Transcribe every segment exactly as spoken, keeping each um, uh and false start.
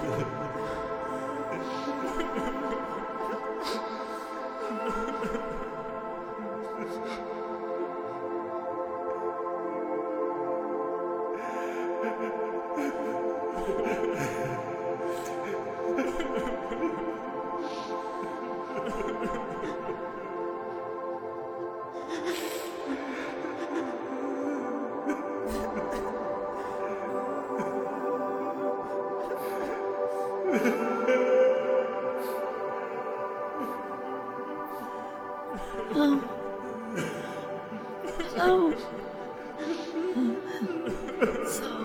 Um, hello. Um, so,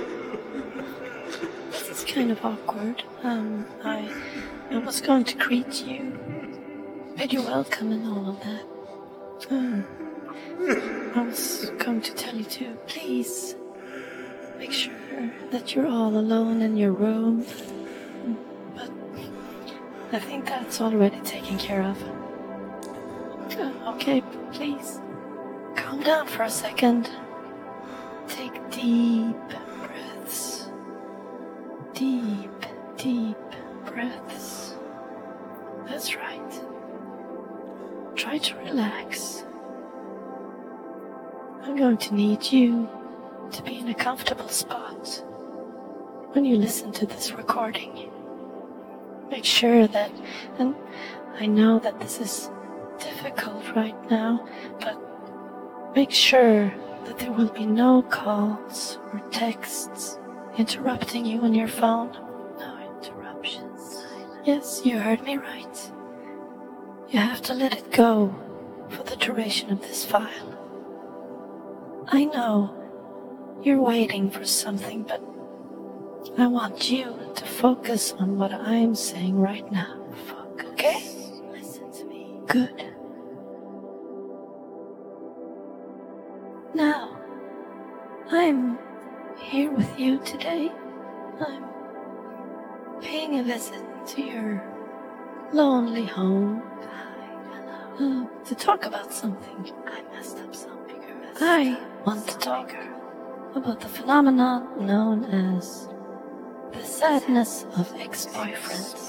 this is kind of awkward. Um, I, I was going to greet you, bid you welcome and all of that. Um, I was going to tell you to please make sure that you're all alone in your room. But I think that's already taken care of. Uh, okay, please calm down for a second. Take deep breaths. Deep, deep breaths. That's right. Try to relax. I'm going to need you to be in a comfortable spot when you listen to this recording. Make sure that, and I know that this is difficult right now, but make sure that there will be no calls or texts interrupting you on your phone. No interruptions. Yes, you heard me right. You have to let it go for the duration of this file. I know you're waiting for something, but I want you to focus on what I'm saying right now. Focus. Okay? Listen to me. Good. Now, I'm here with you today. I'm paying a visit to your lonely home. Uh, to talk about something. I messed up something. I want to talk about the phenomenon known as the sadness of ex-boyfriends.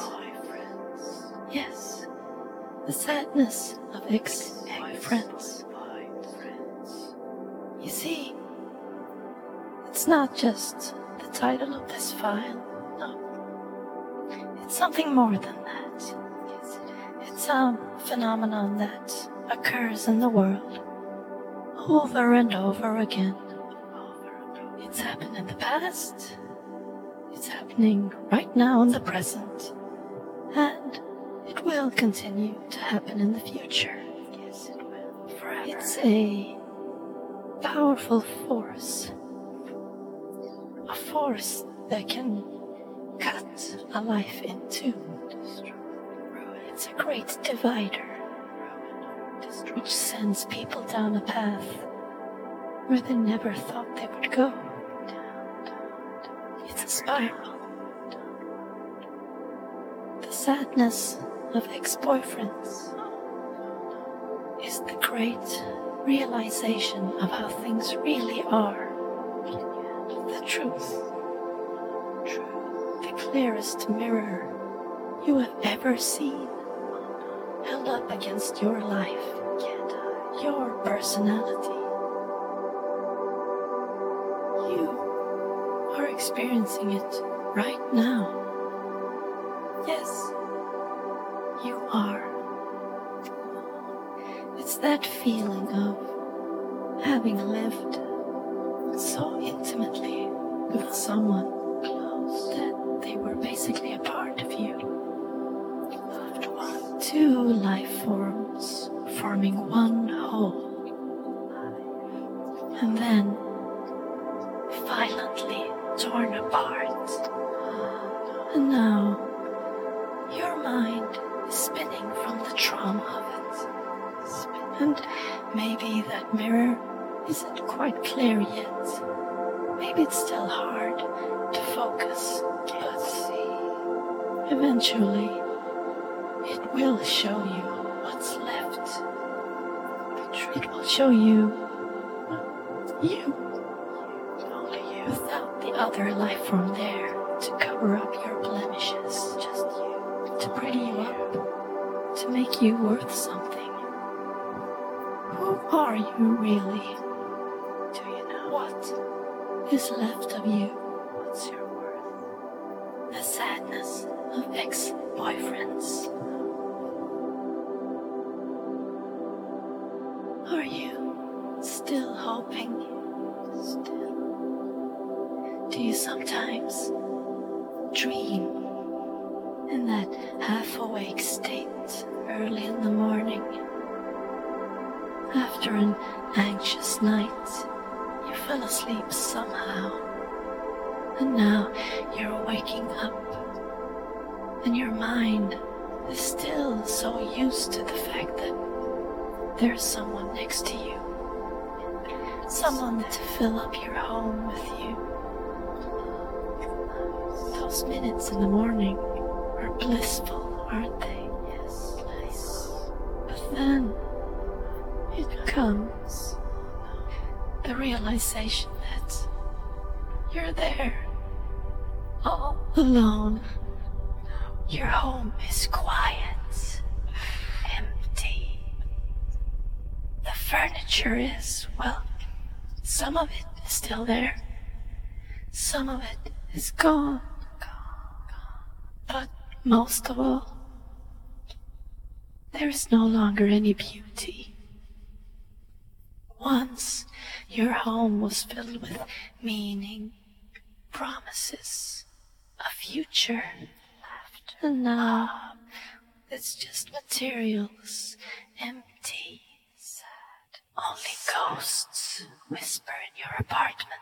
Yes, the sadness of ex-boyfriends. You see, it's not just the title of this file. No, it's something more than that. It's a phenomenon that occurs in the world over and over again. It's happened in the past. It's happening right now in the present. And it will continue to happen in the future. Yes, it will. Forever. It's a powerful force. A force that can cut a life in two. It's a great divider, which sends people down a path where they never thought they would go. It's a spiral. The sadness of ex-boyfriends is the great realization of how things really are. The truth. The clearest mirror you have ever seen, held up against your life, your personality. You are experiencing it right now. Yes, you are. It's that feeling of having lived so intimately with someone that they were basically a part of you. Two life forms forming one whole, and then violently torn apart. And now your mind is spinning from the trauma of it. And maybe that mirror isn't quite clear yet. Maybe it's still hard to focus, but eventually it will show you what's left. It will show you you. Only you. Without the other life form there to cover up your blemish. you worth something? Who are you really? Do you know what is left of you? What's your worth? The sadness of ex-boyfriends. Are you still hoping? Still? Do you sometimes dream in that half-awake state early in the morning? After an anxious night, you fell asleep somehow, and now you're waking up, and your mind is still so used to the fact that there's someone next to you, someone to fill up your home with you. Those minutes in the morning are blissful, aren't they? Yes, nice. But then it comes, the realization that you're there, all alone. Your home is quiet, empty. The furniture is, well, some of it is still there. Some of it is gone. But most of all, there is no longer any beauty. Once, your home was filled with meaning, promises, a future. And now, it's just materials, empty, sad. Only ghosts whisper in your apartment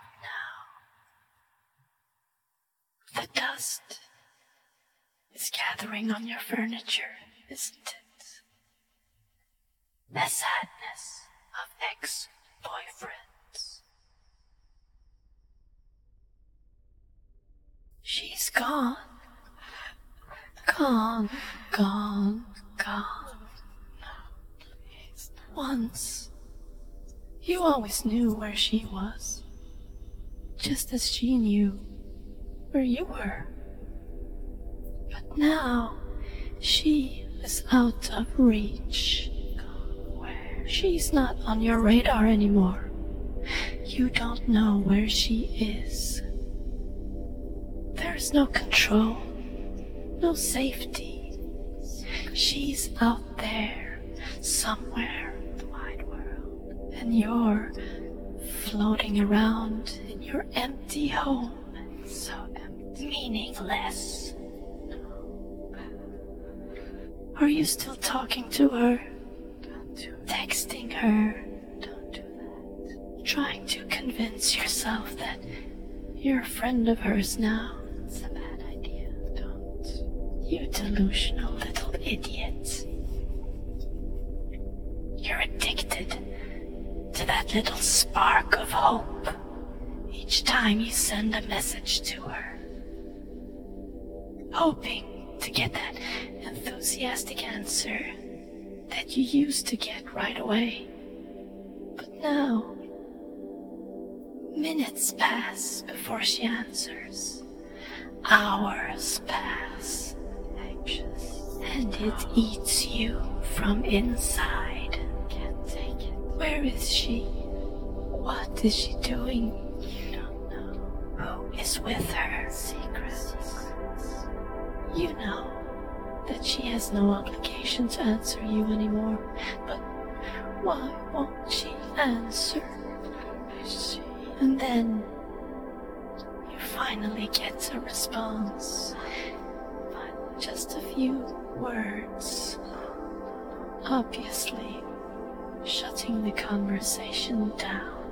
now. The dust is gathering on your furniture, isn't it? The sadness of ex-boyfriends. She's gone. Gone, gone, gone. Once, you always knew where she was, just as she knew where you were. But now, she is out of reach. Where? She's not on your radar anymore. You don't know where she is. There's no control. No safety. She's out there, somewhere in the wide world. And you're floating around in your empty home. So empty. Meaningless. Are you still talking to her? Don't do it. Texting her? Don't do that. Trying to convince yourself that you're a friend of hers now? It's a bad idea. You delusional little idiot. You're addicted to that little spark of hope each time you send a message to her. Hoping to get that enthusiastic answer that you used to get right away. But now, minutes pass before she answers. Hours pass. And it eats you from inside. Can't take it. Where is she? What is she doing? You don't know. Who is with her? Secrets. You know that she has no obligation to answer you anymore. But why won't she answer? Is she? And then you finally get a response. Just a few words, obviously shutting the conversation down.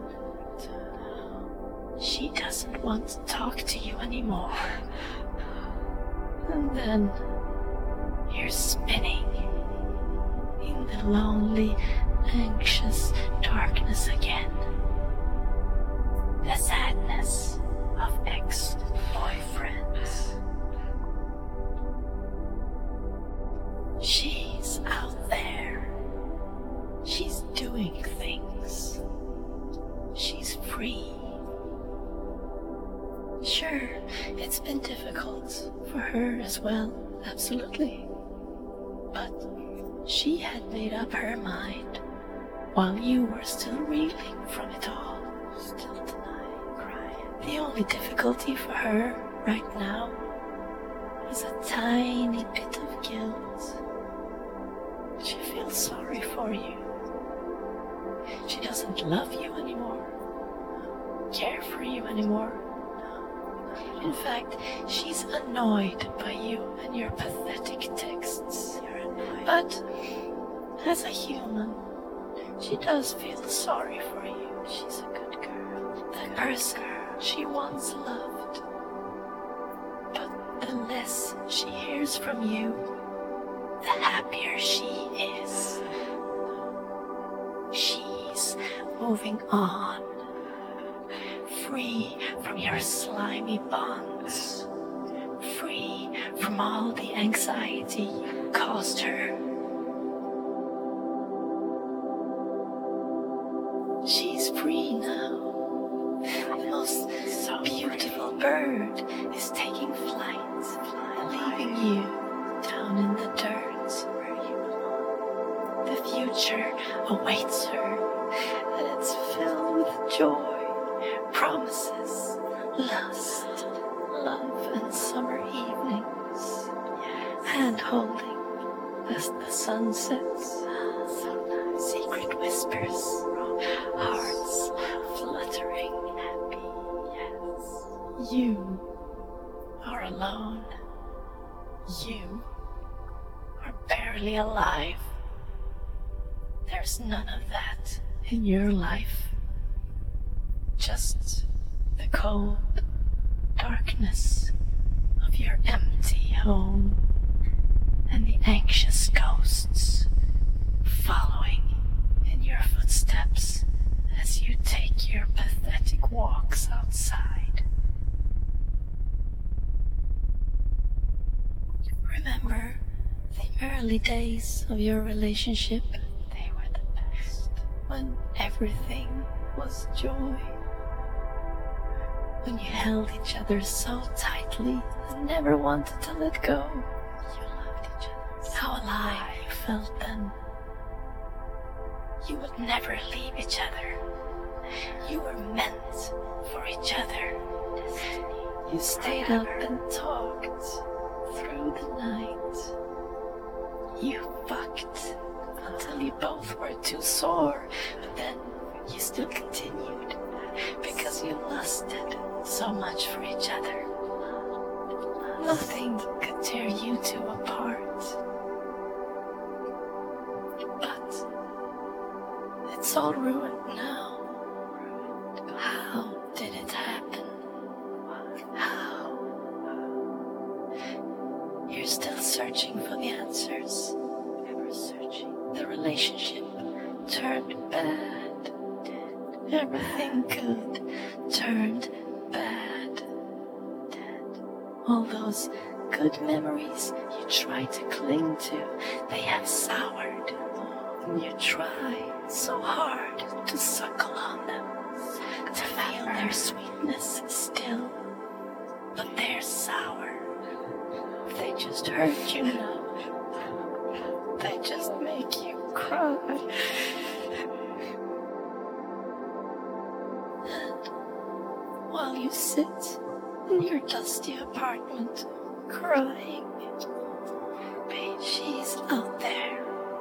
She doesn't want to talk to you anymore. And then you're spinning in the lonely, anxious darkness again. The sadness of ex-boyfriends. She's out there. She's doing things. She's free. Sure, it's been difficult for her as well, absolutely. But She had made up her mind while you were still reeling from it all. Still denying, crying. The only difficulty for her right now is a tiny bit of guilt. She feels sorry for you. She doesn't love you anymore, care for you anymore. In fact, she's annoyed by you and your pathetic texts. But as a human, she does feel sorry for you. She's a good girl. The person she once loved. But the less she hears from you, the happier she is. She's moving on, free from your slimy bonds, free from all the anxiety you caused her. She's free now. The most beautiful bird is taking flight, leaving you down in the dirt where you belong. The future awaits her, and it's filled with joy, promises, lust, love, and summer evenings, hand-holding as the sun sets, secret whispers, hearts fluttering, happy, yes. You are alone. You are barely alive. There's none of that in your life. Just the cold darkness of your empty home and the anxious ghosts following in your footsteps as you take your pathetic walks outside. Remember the early days of your relationship? They were the best, when everything was joy. When you held each other so tightly and never wanted to let go. You loved each other. How alive you felt then. You would never leave each other. You were meant for each other. You stayed up and talked through the night. You fucked until you both were too sore, but then you still continued because you lusted so much for each other. Nothing could tear you two apart. But it's all ruined now. How did it happen? How? You're still searching for the answers. Ever searching. The relationship turned bad. Everything good turned bad. All those good memories you try to cling to, they have soured. And you try so hard to suckle on them, to feel their sweetness still, but they're sour. They just hurt you now. They just make you cry. And while you sit in your dusty apartment crying, she's out there.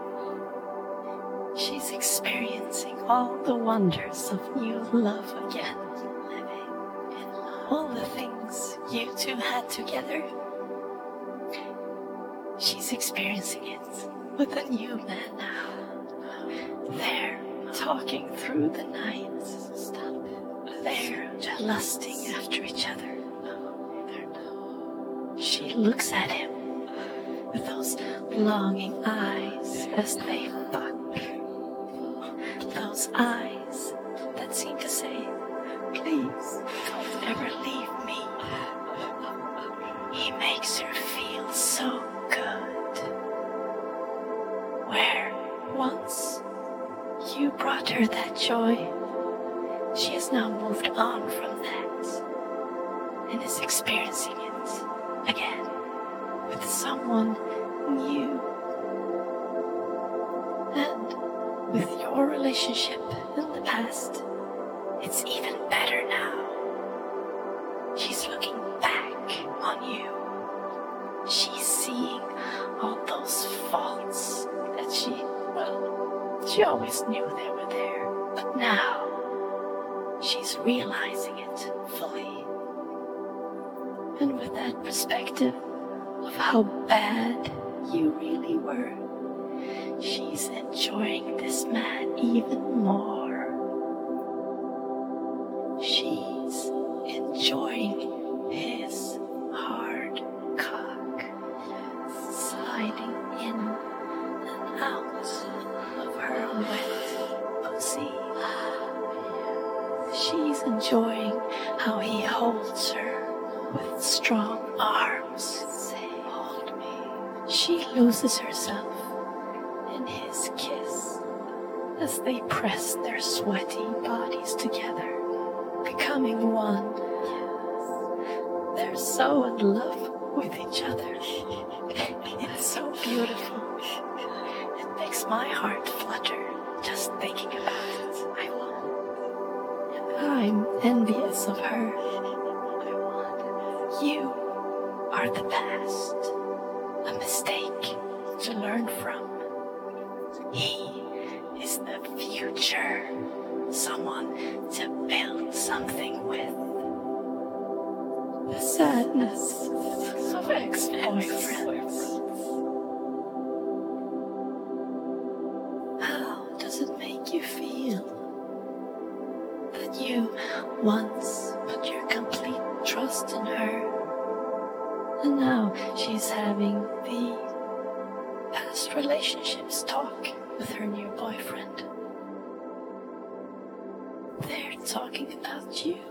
She's experiencing all the wonders of new love again, living in love. All the things you two had together, she's experiencing it with a new man now. They're talking through the night. Stop it. They're lusting after each other. She looks at him with those longing eyes as they fuck. Those eyes that seem to say, please don't ever leave me. He makes her feel so good. Where once you brought her that joy, she has now moved on from that and is experiencing it again with someone new. relationship in the past, it's even better now. She's looking back on you. She's seeing all those faults that she, well, she always knew they were there. But now, she's realizing it fully. And with that perspective of how bad you really were, she's enjoying this man even more. She's enjoying his hard cock sliding in and out of her wet pussy. She's enjoying how he holds her with strong arms. Say, hold me. She loses herself in his kiss as they press their sweaty bodies together, becoming one. They're so in love with each other. It's so beautiful. It makes my heart flutter just thinking about it. I want. And I'm envious of her. I want. You are the past, a mistake to learn from. He is the future, someone to build something with. The sadness of ex-boyfriends. How does it make you feel that you once put your complete trust in her, and now she's having the past relationships talk with her new boyfriend? They're talking about you,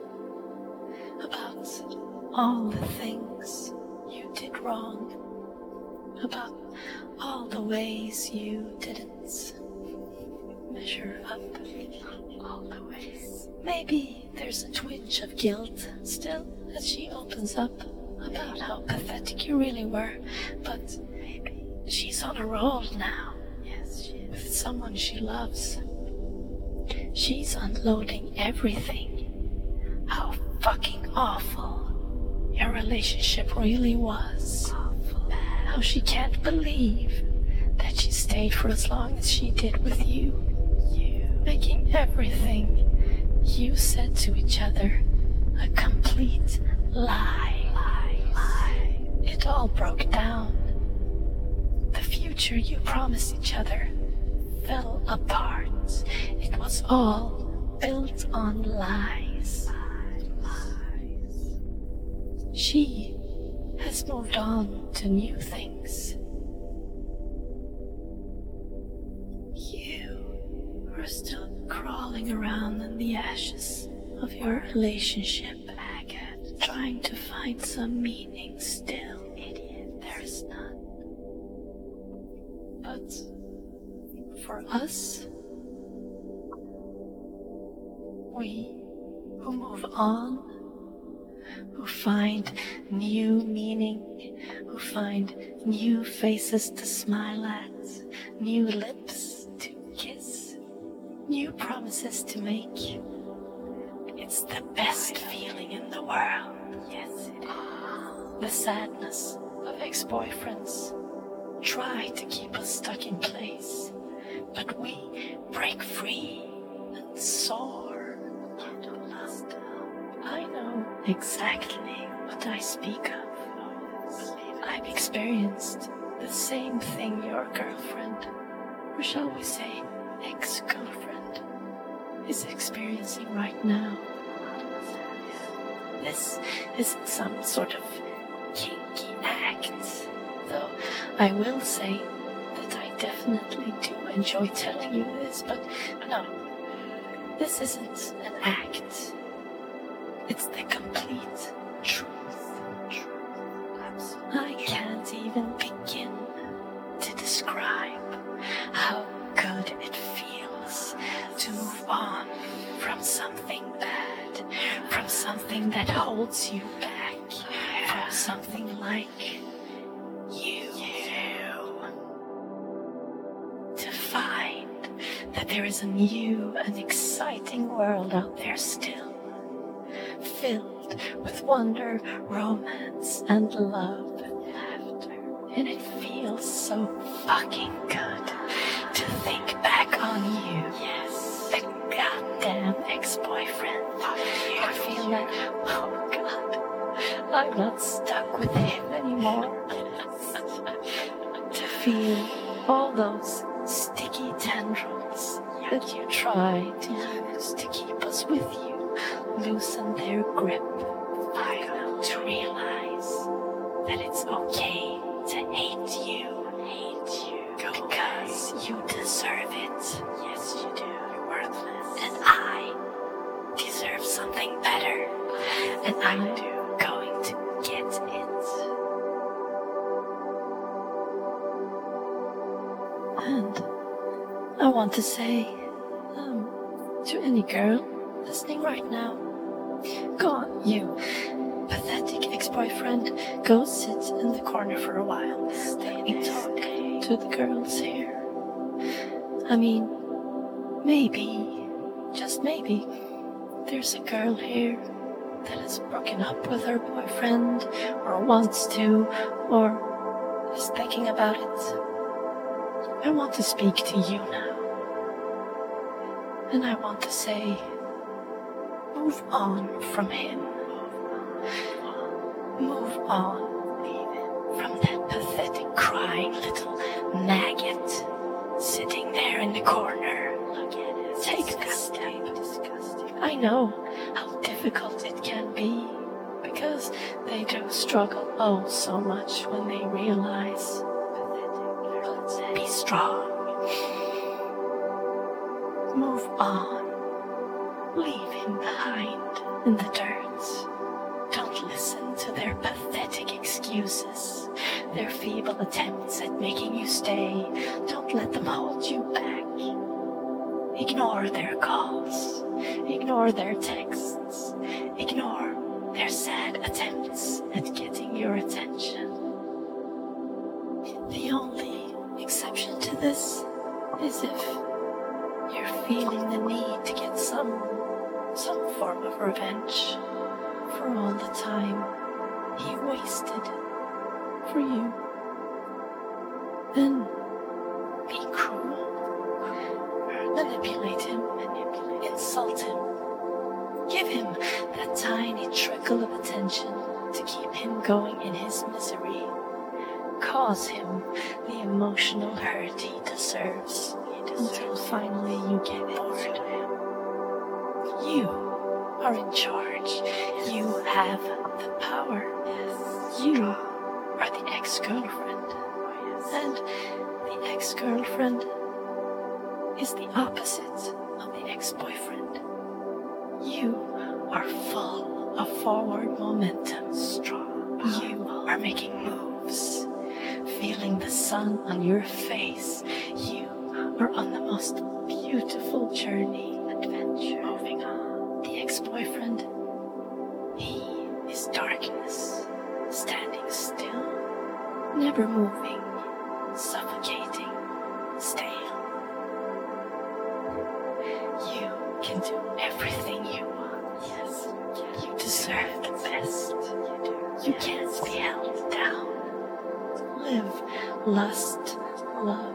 about all the things you did wrong, about all the ways you didn't measure up, all the ways. Maybe there's a twinge of guilt still as she opens up about how pathetic you really were, but maybe she's on a roll now. Yes, she is. With someone she loves. She's unloading everything. How fucking awful your relationship really was. Awful. How she can't believe that she stayed for as long as she did with you. You making everything you said to each other a complete lie. Lie. Lie. It all broke down. The future you promised each other fell apart. It was all built on lies. Lies. She has moved on to new things. You are still crawling around in the ashes of your relationship, maggot, trying to find some meaning still. Idiot, there is none. But for us, we who move on, who find new meaning, who find new faces to smile at, new lips to kiss, new promises to make. It's the best feeling in the world. Yes, it is. The sadness of ex-boyfriends try to keep us stuck in place, but we break free and soar. I know exactly what I speak of. I've experienced the same thing your girlfriend, or shall we say ex-girlfriend, is experiencing right now. This isn't some sort of kinky act, though I will say that I definitely do enjoy telling you this, but no, this isn't an act. It's the complete truth. Truth. Absolutely. I can't even begin to describe how good it feels to move on from something bad, from something that holds you back, from something like you. To find that there is a new and exciting world out there still, filled with wonder, romance, and love and laughter. And it feels so fucking good to think back on you. Yes. The goddamn ex-boyfriend. I feel like, oh God, I'm not stuck with him anymore. To feel all those sticky tendrils that you try to use to keep us with you loosen their grip. I want to realize that it's okay to hate you. Hate you. Because you deserve it. Yes, you do. You're worthless. And I deserve something better. And I'm going to get it. And I want to say, um, to any girl listening right now, go on, you pathetic ex-boyfriend, go sit in the corner for a while. Stay and talk to the girls here. I mean, maybe, just maybe, there's a girl here that has broken up with her boyfriend, or wants to, or is thinking about it. I want to speak to you now. And I want to say, move on from him. Move on from that pathetic crying little maggot sitting there in the corner. Look at it. Take that step. I know how difficult it can be, because they do struggle oh so much when they realize. But be strong. Move on. Leave him behind in the dirt. Don't listen to their pathetic excuses, their feeble attempts at making you stay. Don't let them hold you back. Ignore their calls. Ignore their texts. Ignore their sad attempts at getting your attention. The only exception to this is if you're feeling the need to get some some form of revenge for all the time he wasted for you. Then be cruel, manipulate him, manipulate, insult him, give him that tiny trickle of attention to keep him going in his misery. Cause him the emotional hurt he deserves, until finally you get bored of him. You are in charge. You have the power. You are the ex-girlfriend. And the ex-girlfriend is the opposite of the ex-boyfriend. You are full of forward momentum. Strong. You are making moves. Feeling the sun on your face. You are on the most beautiful journey. Adventure. Moving on. The ex-boyfriend, he is darkness, standing still, never moving, suffocating, stale. You can do everything you want. Yes, you deserve the best. You do. You can't be held down. Live, lust, love.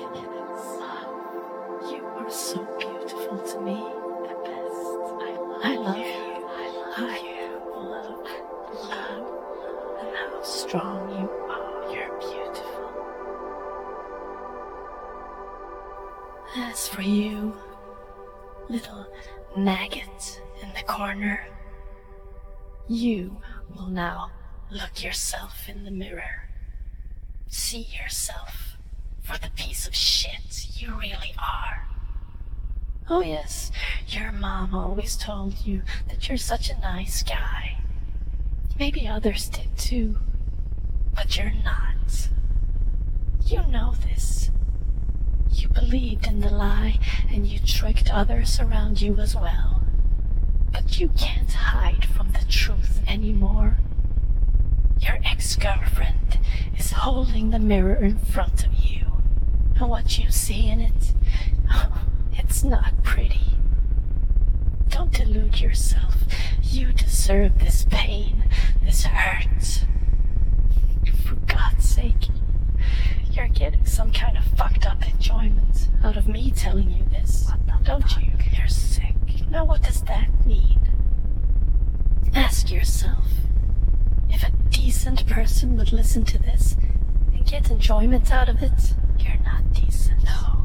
You are so beautiful to me. The best. I love you. I love, love, and how strong you are. You're beautiful. As for you, little maggot in the corner, you will now look yourself in the mirror. See yourself for the piece of shit you really are. Oh yes, your mom always told you that you're such a nice guy. Maybe others did too, but you're not. You know this. You believed in the lie, and you tricked others around you as well. But you can't hide from the truth anymore. Your ex-girlfriend is holding the mirror in front of you, and what you see in it, it It's not pretty. Don't delude yourself. You deserve this pain, this hurt. For God's sake, you're getting some kind of fucked up enjoyment out of me telling you this, don't you? You're sick. Now what does that mean? Ask yourself, if a decent person would listen to this and get enjoyment out of it, you're not decent. No.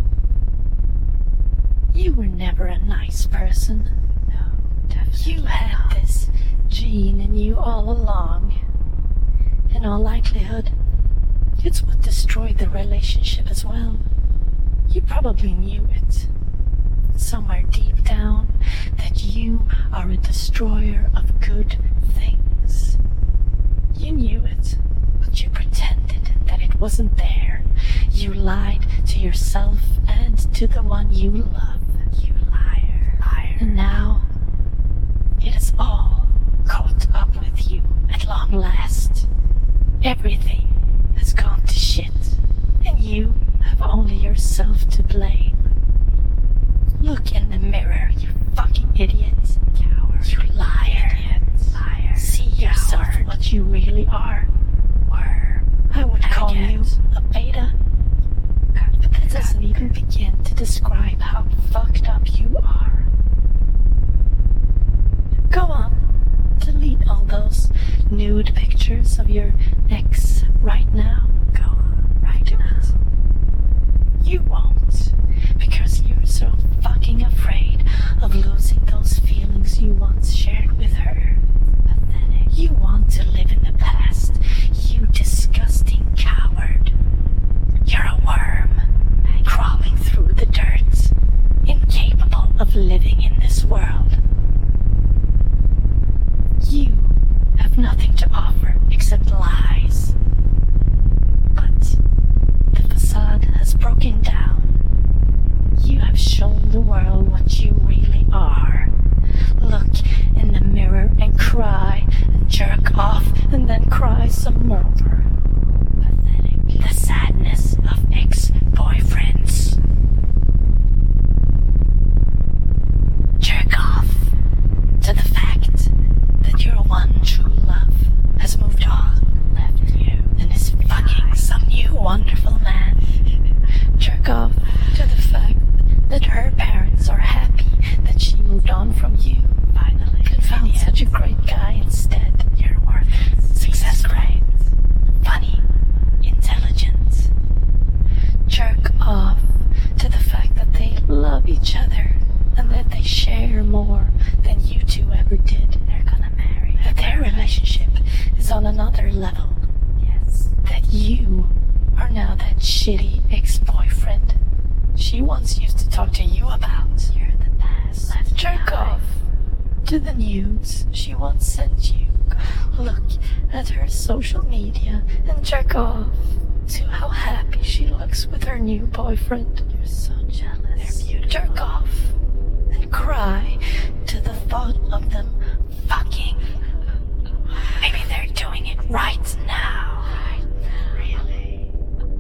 You were never a nice person. No, definitely You had not. This gene in you all along. In all likelihood, it's what destroyed the relationship as well. You probably knew it. Somewhere deep down, that you are a destroyer of good things. You knew it, but you pretended that it wasn't there. You lied to yourself and to the one you love. You liar, liar. And now, it is all caught up with you at long last. Everything has gone to shit, and you have only yourself to blame. Look in the mirror, you fucking idiot. Coward. You liar. Idiot. Liar. See yourself for what you really are. Worm. I would Agate. Call you a beta. But that doesn't even begin to describe how fucked up you are. Go on. Delete all those nude pictures of your ex right now. Go on. Right Do now. It. You won't. Because you're so fucking afraid of losing those feelings you once shared with her. Pathetic. You want to live in the past, you disgusting coward. You're a worm, crawling through the dirt, incapable of living in this world. You have nothing to offer except lies. But the facade has broken down. You have shown the world what you really are. Look in the mirror and cry, and jerk off, and then cry some more. Pathetic. The sadness of ex-boyfriends. Jerk off to the fact that your one true love has moved on, left you, and is fucking some new wonderful man. Jerk off to the fact that her parents are happy that she moved on from you, finally, and found such a great guy instead. You're worth it. Success rate, funny, intelligent. Jerk off to the fact that they love each other and that they share more than you two ever did. They're gonna marry. That their relationship is on another level. Yes. That you are now that shitty ex-boyfriend she once used to talk to you about. You're the best. Let's jerk off to the nudes she once sent you. Look at her social media and jerk off to how happy she looks with her new boyfriend. You're so jealous. They're beautiful. Jerk off and cry to the thought of them fucking. Maybe they're doing it right now. Right now. Really?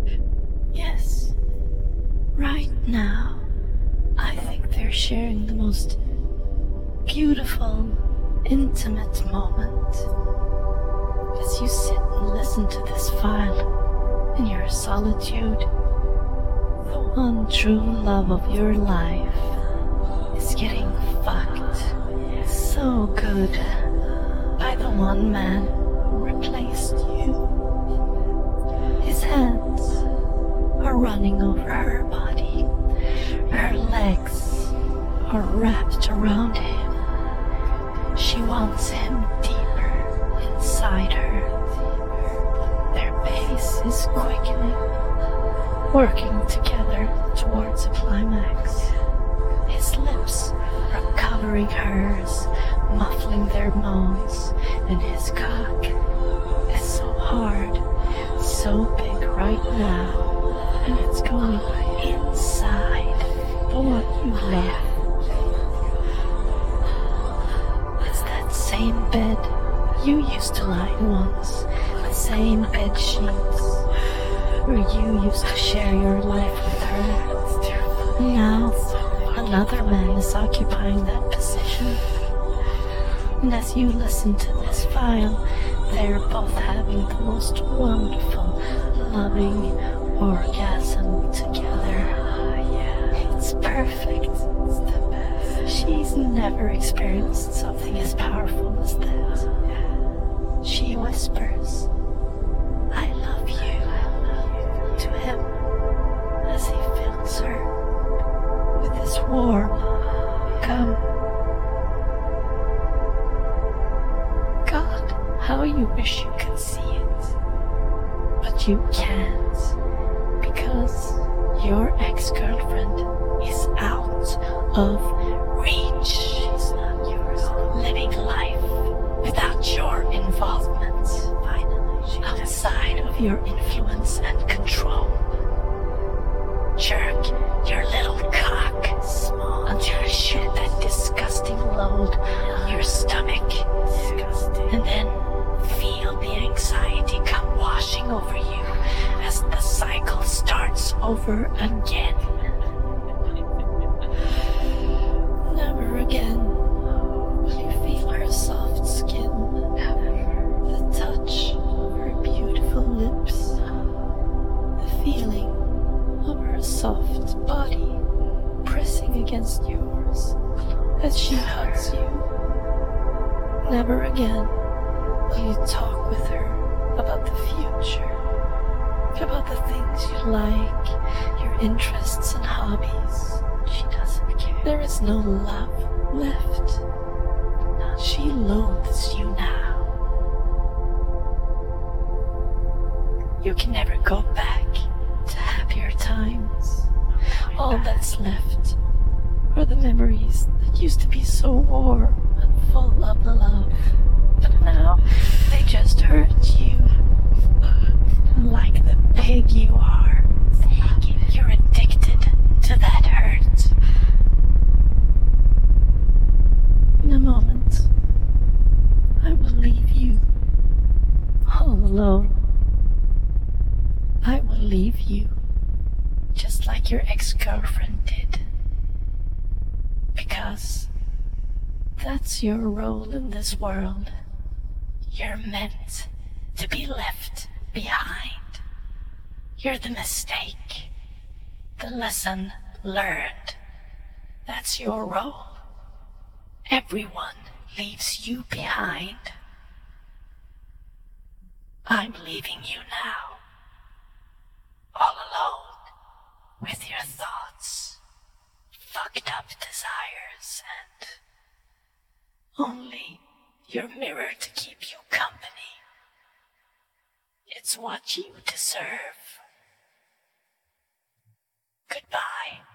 Yes. Right now, I think they're sharing the most beautiful, intimate moment. As you sit and listen to this file in your solitude, the one true love of your life is getting fucked so good by the one man who replaced you. His hands are running over her body. Her legs are wrapped around him. She wants him deeper inside her. Their pace is quickening, working together towards a climax. His lips are covering hers, muffling their moans, and his cock is so hard, so big right now. And it's going inside the one you love. It's that same bed you used to lie in once, the same bed sheets where you used to share your life with her. And now, another man is occupying that position. And as you listen to this file, they're both having the most wonderful, loving orgasm together. Oh, yeah. It's perfect. It's the best. She's never experienced something as powerful as that. She whispers, I love you, to him as he fills her with his warm cum. God, how you wish you could see it, but you can't, because your ex-girlfriend is out of reach. She's not yours. Living life without your involvement, finally, outside of your influence and control. Jerk your little cock small until you shoot that disgusting load on your stomach. Disgusting. And then feel the anxiety come washing over you as the cycle starts over again. Never again will you feel her soft skin, the touch of her beautiful lips, the feeling of her soft body pressing against yours as she hugs you. Never again will you talk with her about the future, about the things you like, your interests and hobbies. She doesn't care. There is no love left. She loathes you now. You can never go back to happier times. All that's left are the memories that used to be so warm and full of love, but now they just hurt you. Like the pig you are, you're addicted to that hurt. In a moment, I will leave you all alone. I will leave you just like your ex-girlfriend did, because that's your role in this world. You're meant to be left behind. You're the mistake, the lesson learned. That's your role. Everyone leaves you behind. I'm leaving you now, all alone with your thoughts, fucked up desires, and only your mirror to keep you company. It's what you deserve. Goodbye.